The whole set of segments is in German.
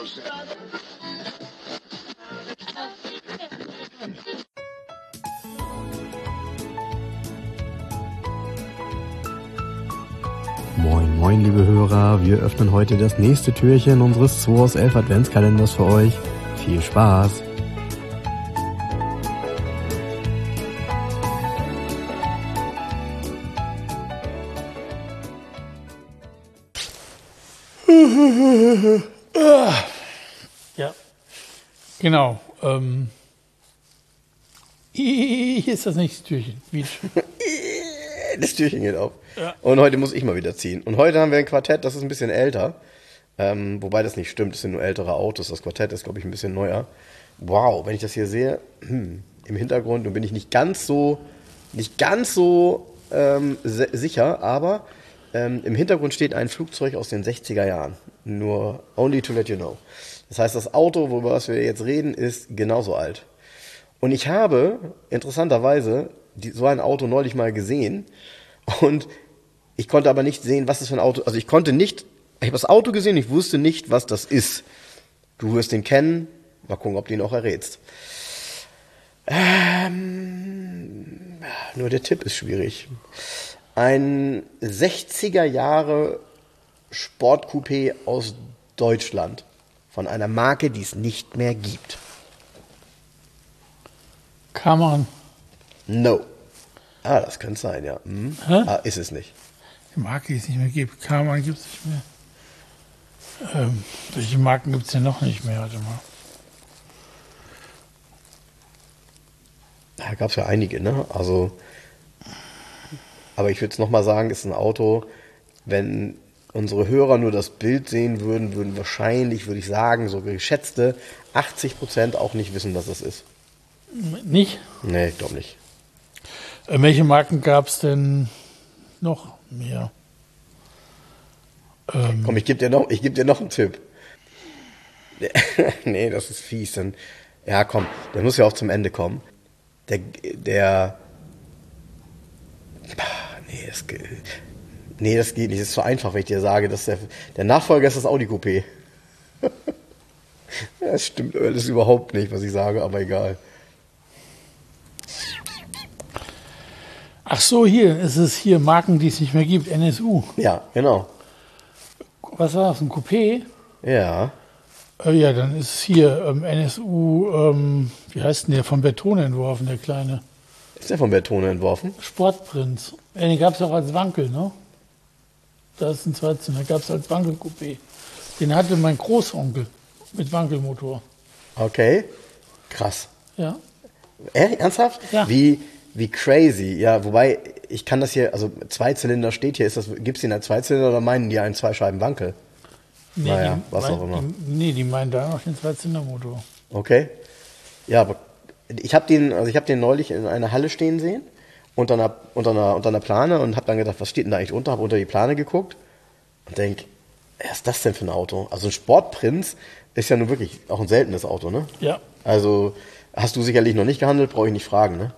Moin, moin, liebe Hörer. Wir öffnen heute das nächste Türchen unseres 2 aus 11 Adventskalenders für euch. Viel Spaß! Ja, genau. Hier ist das nächste Türchen. Das Türchen geht auf. Ja. Und heute muss ich mal wieder ziehen. Und heute haben wir ein Quartett, das ist ein bisschen älter. Wobei das nicht stimmt, es sind nur ältere Autos. Das Quartett ist, glaube ich, ein bisschen neuer. Wow, wenn ich das hier sehe, im Hintergrund, nun bin ich nicht ganz so sicher, aber im Hintergrund steht ein Flugzeug aus den 60er Jahren. Nur only to let you know. Das heißt, das Auto, worüber was wir jetzt reden, ist genauso alt. Und ich habe, interessanterweise, so ein Auto neulich mal gesehen und ich konnte aber nicht sehen, was das für ein Auto ist. Also ich habe das Auto gesehen, ich wusste nicht, was das ist. Du wirst den kennen, mal gucken, ob du ihn auch errätst. Nur der Tipp ist schwierig. Ein 60er Jahre Sportcoupé aus Deutschland. Von einer Marke, die es nicht mehr gibt. Karmann. No. Das könnte sein, ja. Ist es nicht. Die Marke, die es nicht mehr gibt. Karmann gibt es nicht mehr. Welche Marken gibt es denn noch nicht mehr? Warte mal. Da gab es ja einige, ne? Also, aber ich würde es nochmal sagen, ist ein Auto, wenn unsere Hörer nur das Bild sehen würden wahrscheinlich, würde ich sagen, so geschätzte 80% auch nicht wissen, was das ist. Nicht? Nee, ich glaube nicht. Welche Marken gab es denn noch mehr? Komm, ich gebe dir noch einen Tipp. Nee, das ist fies. Dann, ja, komm, der muss ja auch zum Ende kommen. Nee, das geht nicht. Das ist so einfach, wenn ich dir sage, dass der Nachfolger ist das Audi Coupé. Das stimmt alles überhaupt nicht, was ich sage, aber egal. Ach so, es ist hier Marken, die es nicht mehr gibt. NSU. Ja, genau. Was war das, ein Coupé? Ja. Ja, dann ist es hier NSU, wie heißt denn der, von Bertone entworfen, der kleine? Ist der von Bertone entworfen? Sportprinz. Den gab es auch als Wankel, ne? Da ist ein Zweizylinder, gab es als Wankel-Coupé. Den hatte mein Großonkel mit Wankelmotor. Okay, krass. Ja. Ernsthaft? Ja. Wie crazy. Ja, wobei, ich kann das hier, also Zweizylinder steht hier, gibt es den als Zweizylinder oder meinen die einen Zweischeiben-Wankel? Nee, naja, was auch immer. Die meinen da noch den Zweizylindermotor. Okay. Ja, aber ich habe den neulich in einer Halle stehen sehen, unter einer Plane und habe dann gedacht, was steht denn da eigentlich unter? Habe unter die Plane geguckt und denke, was ist das denn für ein Auto? Also ein Sportprinz ist ja nun wirklich auch ein seltenes Auto, ne? Ja. Also hast du sicherlich noch nicht gehandelt, brauche ich nicht fragen, ne?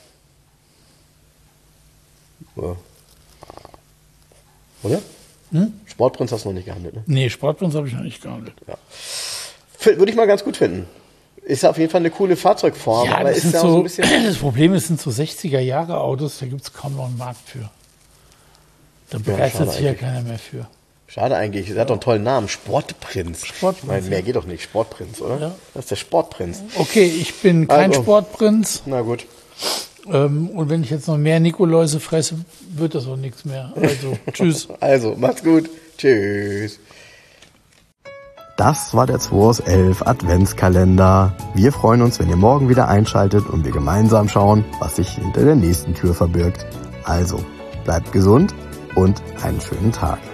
Oder? Sportprinz hast du noch nicht gehandelt, ne? Nee, Sportprinz habe ich noch nicht gehandelt. Ja. Würde ich mal ganz gut finden. Ist auf jeden Fall eine coole Fahrzeugform. Ja, aber das, ist ja auch so ein bisschen das Problem ist, es sind so 60er-Jahre-Autos, da gibt es kaum noch einen Markt für. Da begeistert sich ja keiner mehr für. Schade eigentlich. Er hat doch einen tollen Namen. Sportprinz. Sportprinz. Ich meine, mehr geht doch nicht. Sportprinz, oder? Ja. Das ist der Sportprinz. Okay, ich bin kein Sportprinz. Na gut. Und wenn ich jetzt noch mehr Nikoläuse fresse, wird das auch nichts mehr. Also, tschüss. Also, macht's gut. Tschüss. Das war der 2 aus 11 Adventskalender. Wir freuen uns, wenn ihr morgen wieder einschaltet und wir gemeinsam schauen, was sich hinter der nächsten Tür verbirgt. Also, bleibt gesund und einen schönen Tag.